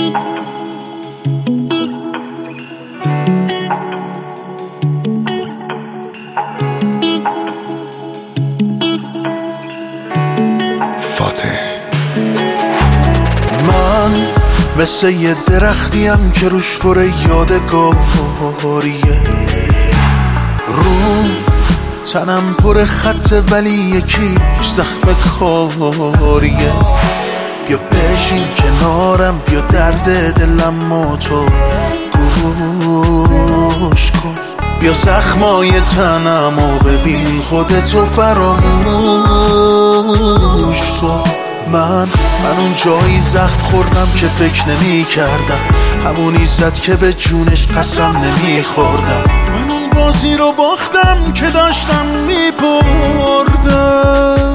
من مثل یه درختیم که روش پر یادگاریه، رو تنم پر خطه ولی یکیش زخم کاریه. بیا بشین کنارم، بیا درد دلم و تو گوش کن، بیا زخمای تنم و ببین خودتو فراموش کن. من اون جایی زخم خوردم که فکر نمی کردم، همونی زد که به جونش قسم نمی خوردم. من اون بازی رو باختم که داشتم می بردم.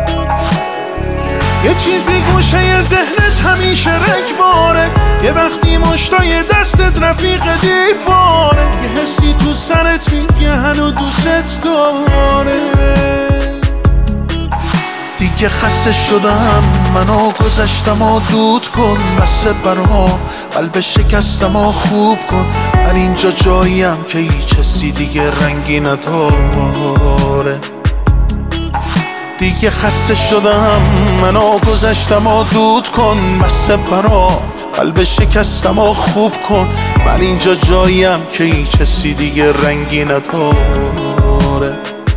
یه چیزی گوشه ذهنت همیشه رگباره، یه وقتی مشتای دستت رفیق دیواره، یه حسی تو سرت میگه هنو دوست داره. دیگه خسته شدم، منو گذشتم و دود کن، بسه برا قلب شکستم و خوب کن. من اینجا جاییم که هیچ حسی دیگه رنگی نداره. دیگه خسته شدم، منو گذشتم و دود کن، بسه برا قلب شکستم و خوب کن. من اینجا جاییم که هیچ حسی دیگه رنگی نداره.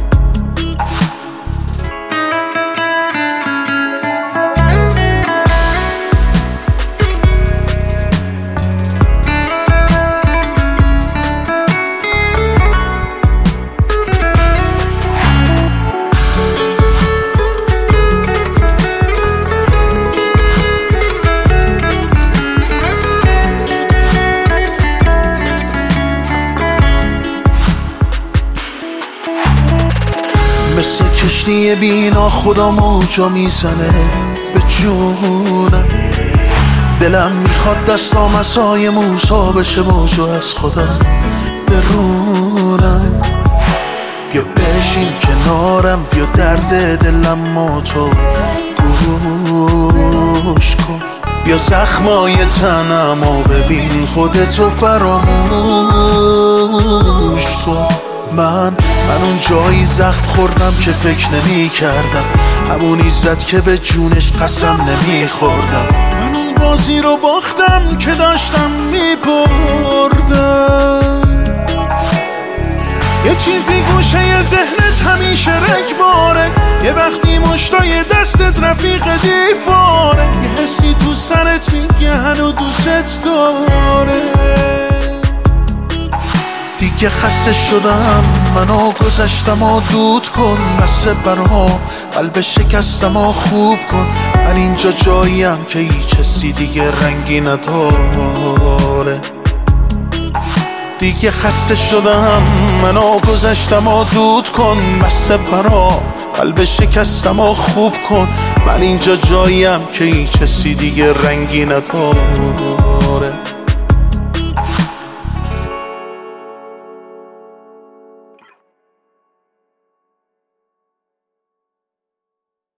مثل کشتی بینا خدا موجا میزنه به جونم، دلم میخواد دستام عصای موسا بشه موجو از خودم برونم. بیا بشین کنارم، بیا درد دلم و تو گوش کن، بیا زخمای تنم و ببین خودتو فراموش کن. من اون جایی زخم خوردم که فکر نمی کردم، همونی زد که به جونش قسم نمی خوردم. من اون بازی رو باختم که داشتم می بردم. یه چیزی گوشه ذهنت همیشه رگباره، یه وقتی مشتای دستت رفیق دیواره، یه حسی تو سرت میگه هنو دوست داره. دیگه خسته شدم، منو گذشتم و دود کن، بسه برا قلب شکستم و خوب کن. من اینجا جاییم که هیچ حسی دیگه رنگی نداره. دیگه خسته شدم، منو گذشتم و دود کن، بسه برا قلب شکستم و خوب کن. من اینجا جاییم که هیچ حسی دیگه رنگی نداره.